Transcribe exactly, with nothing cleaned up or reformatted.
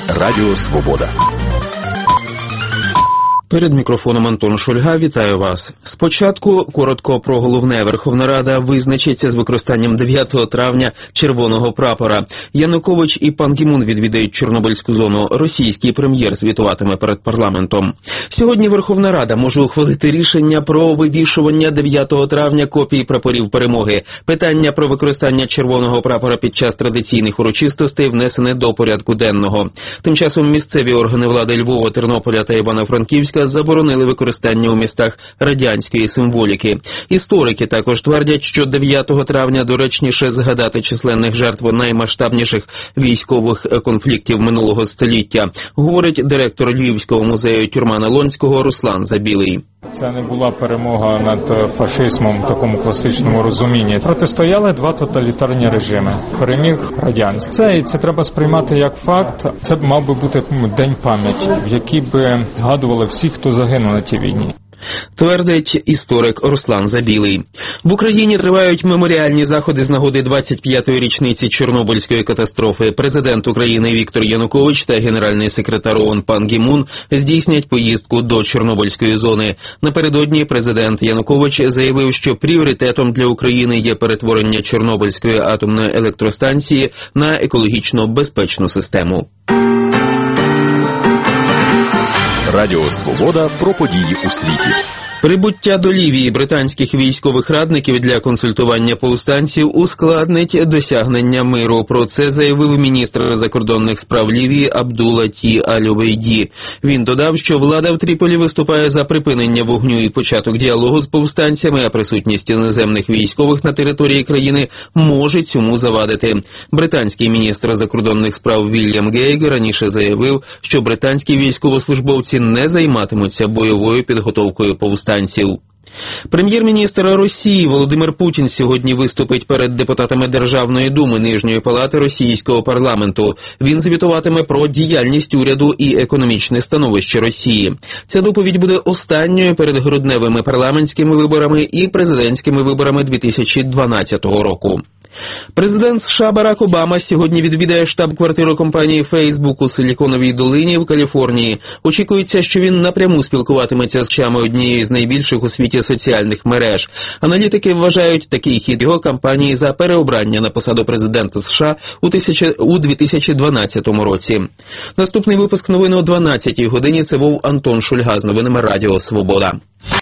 Радіо Свобода. Перед мікрофоном Антон Шульга. Вітаю вас. Спочатку коротко про головне. Верховна Рада визначиться з використанням дев'ятого травня червоного прапора. Янукович і пан Гі Мун відвідають Чорнобильську зону. Російський прем'єр звітуватиме перед парламентом. Сьогодні Верховна Рада може ухвалити рішення про вивішування дев'ятого травня копій прапорів перемоги. Питання про використання червоного прапора під час традиційних урочистостей внесене до порядку денного. Тим часом місцеві органи влади Львова, Тернополя та Івано-Франківська заборонили використання у містах радянської символіки. Історики також твердять, що дев'ятого травня доречніше згадати численних жертв наймасштабніших військових конфліктів минулого століття, говорить директор Львівського музею Тюрмана Лонського Руслан Забілий. Це не була перемога над фашизмом в такому класичному розумінні. Протистояли два тоталітарні режими. Переміг радянський. Це, і це треба сприймати як факт. Це б мав би бути день пам'яті, в який би згадували всіх, хто загинув на тій війні. Твердить історик Руслан Забілий. В Україні тривають меморіальні заходи з нагоди двадцять п'ятої річниці Чорнобильської катастрофи. Президент України Віктор Янукович та генеральний секретар ООН пан Гі Мун здійснять поїздку до Чорнобильської зони. Напередодні президент Янукович заявив, що пріоритетом для України є перетворення Чорнобильської атомної електростанції на екологічно безпечну систему. Радіо Свобода про події у світі. Прибуття до Лівії британських військових радників для консультування повстанців ускладнить досягнення миру. Про це заявив міністр закордонних справ Лівії Абдулла Ті Аль-Увейді. Він додав, що влада в Тріполі виступає за припинення вогню і початок діалогу з повстанцями, а присутність іноземних військових на території країни може цьому завадити. Британський міністр закордонних справ Вільям Гейг раніше заявив, що британські військовослужбовці не займатимуться бойовою підготовкою повстанців. Прем'єр-міністр Росії Володимир Путін сьогодні виступить перед депутатами Державної думи Нижньої палати російського парламенту. Він звітуватиме про діяльність уряду і економічне становище Росії. Ця доповідь буде останньою перед грудневими парламентськими виборами і президентськими виборами дві тисячі дванадцятого року. Президент США Барак Обама сьогодні відвідає штаб-квартиру компанії Facebook у Силіконовій долині в Каліфорнії. Очікується, що він напряму спілкуватиметься з чами однієї з найбільших у світі соціальних мереж. Аналітики вважають такий хід його кампанії за переобрання на посаду президента США у дві тисячі дванадцятому році. Наступний випуск новин о дванадцятій годині. Це був Антон Шульга з новинами Радіо Свобода.